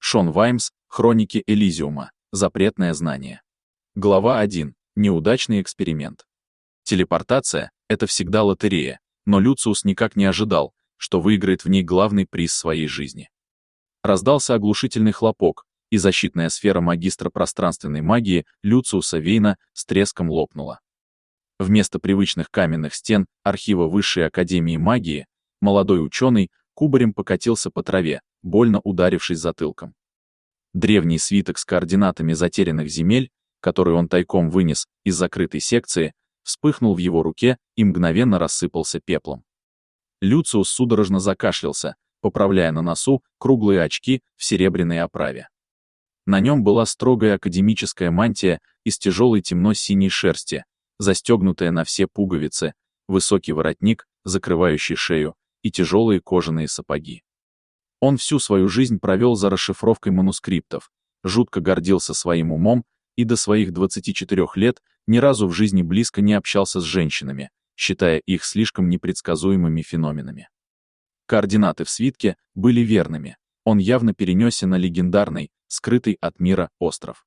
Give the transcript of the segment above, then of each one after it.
Шон Ваймс, Хроники Элизиума. Запретное знание. Глава 1. Неудачный эксперимент. Телепортация — это всегда лотерея, но Люциус никак не ожидал, что выиграет в ней главный приз своей жизни. Раздался оглушительный хлопок, и защитная сфера магистра пространственной магии Люциуса Вейна с треском лопнула. Вместо привычных каменных стен архива Высшей Академии Магии молодой ученый кубарем покатился по траве, больно ударившись затылком. Древний свиток с координатами затерянных земель, который он тайком вынес из закрытой секции, вспыхнул в его руке и мгновенно рассыпался пеплом. Люциус судорожно закашлялся, поправляя на носу круглые очки в серебряной оправе. На нем была строгая академическая мантия из тяжелой темно-синей шерсти, застегнутая на все пуговицы, высокий воротник, закрывающий шею, и тяжелые кожаные сапоги. Он всю свою жизнь провел за расшифровкой манускриптов, жутко гордился своим умом и до своих 24 лет ни разу в жизни близко не общался с женщинами, считая их слишком непредсказуемыми феноменами. Координаты в свитке были верными, он явно перенесся на легендарный, скрытый от мира остров.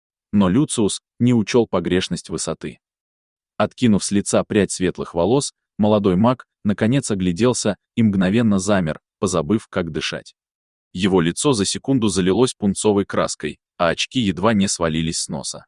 Но Люциус не учел погрешность высоты. Откинув с лица прядь светлых волос, молодой маг наконец огляделся и мгновенно замер, позабыв, как дышать. Его лицо за секунду залилось пунцовой краской, а очки едва не свалились с носа.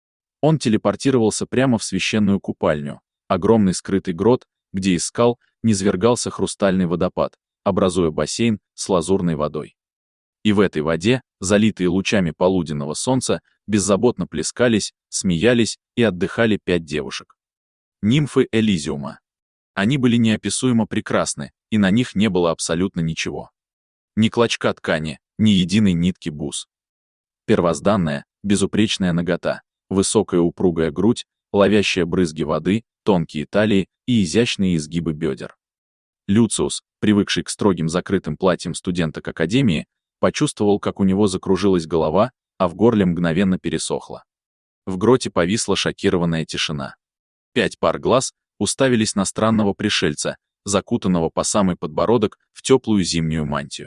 Он телепортировался прямо в священную купальню, огромный скрытый грот, где из скал низвергался хрустальный водопад, образуя бассейн с лазурной водой. И в этой воде, залитые лучами полуденного солнца, беззаботно плескались, смеялись и отдыхали 5 девушек. Нимфы Элизиума. Они были неописуемо прекрасны, и на них не было абсолютно ничего. Ни клочка ткани, ни единой нитки бус. Первозданная, безупречная нагота, высокая упругая грудь, ловящая брызги воды, тонкие талии и изящные изгибы бедер. Люциус, привыкший к строгим закрытым платьям студенток академии, почувствовал, как у него закружилась голова, а в горле мгновенно пересохло. В гроте повисла шокированная тишина. 5 пар глаз уставились на странного пришельца, закутанного по самый подбородок в теплую зимнюю мантию.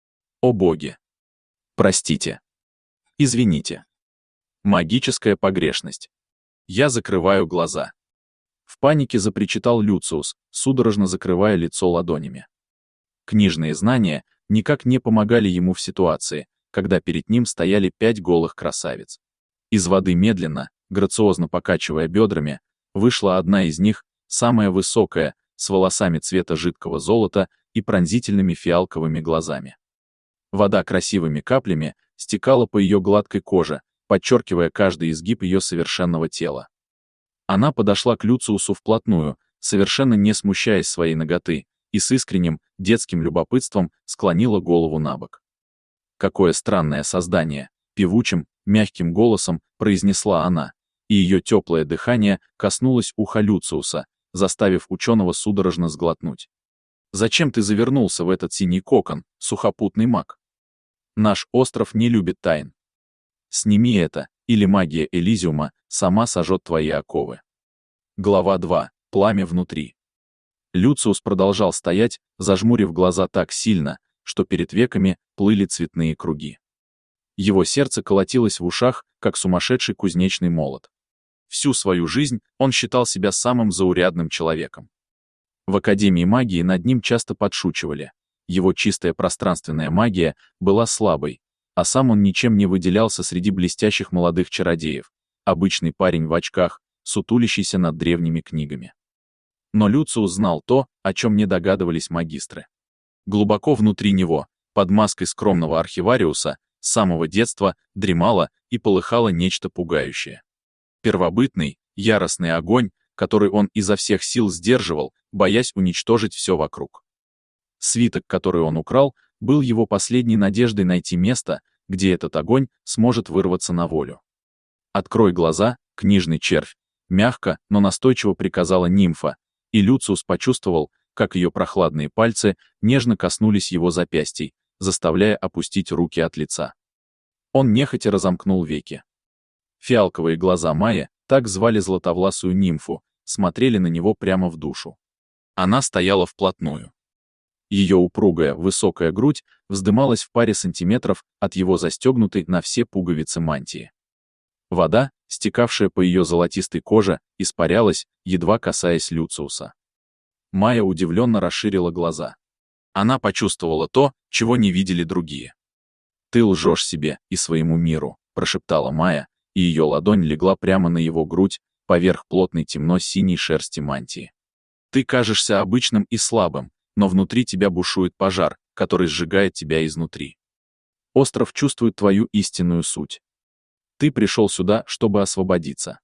О боги! Простите. Извините. Магическая погрешность. Я закрываю глаза. В панике запричитал Люциус, судорожно закрывая лицо ладонями. Книжные знания никак не помогали ему в ситуации, когда перед ним стояли 5 голых красавиц. Из воды медленно, грациозно покачивая бедрами, вышла одна из них, самая высокая, с волосами цвета жидкого золота и пронзительными фиалковыми глазами. Вода красивыми каплями стекала по ее гладкой коже, подчеркивая каждый изгиб ее совершенного тела. Она подошла к Люциусу вплотную, совершенно не смущаясь своей наготы, и с искренним, детским любопытством склонила голову набок. «Какое странное создание!» — певучим, мягким голосом произнесла она, и ее теплое дыхание коснулось уха Люциуса, заставив ученого судорожно сглотнуть. «Зачем ты завернулся в этот синий кокон, сухопутный маг? Наш остров не любит тайн. Сними это, или магия Элизиума сама сожжет твои оковы». Глава 2. Пламя внутри. Люциус продолжал стоять, зажмурив глаза так сильно, что перед веками плыли цветные круги. Его сердце колотилось в ушах, как сумасшедший кузнечный молот. Всю свою жизнь он считал себя самым заурядным человеком. В Академии магии над ним часто подшучивали. Его чистая пространственная магия была слабой, а сам он ничем не выделялся среди блестящих молодых чародеев, обычный парень в очках, сутулящийся над древними книгами. Но Люциус знал то, о чем не догадывались магистры. Глубоко внутри него, под маской скромного архивариуса, с самого детства дремало и полыхало нечто пугающее. Первобытный, яростный огонь, который он изо всех сил сдерживал, боясь уничтожить все вокруг. Свиток, который он украл, был его последней надеждой найти место, где этот огонь сможет вырваться на волю. «Открой глаза, книжный червь», — мягко, но настойчиво приказала нимфа, и Люциус почувствовал, как ее прохладные пальцы нежно коснулись его запястий, заставляя опустить руки от лица. Он нехотя разомкнул веки. Фиалковые глаза Майя, так звали златовласую нимфу, смотрели на него прямо в душу. Она стояла вплотную. Ее упругая, высокая грудь вздымалась в паре сантиметров от его застегнутой на все пуговицы мантии. Вода, стекавшая по ее золотистой коже, испарялась, едва касаясь Люциуса. Майя удивленно расширила глаза. Она почувствовала то, чего не видели другие. «Ты лжешь себе и своему миру», — прошептала Майя, и ее ладонь легла прямо на его грудь, поверх плотной темно-синей шерсти мантии. «Ты кажешься обычным и слабым, но внутри тебя бушует пожар, который сжигает тебя изнутри. Остров чувствует твою истинную суть. Ты пришел сюда, чтобы освободиться.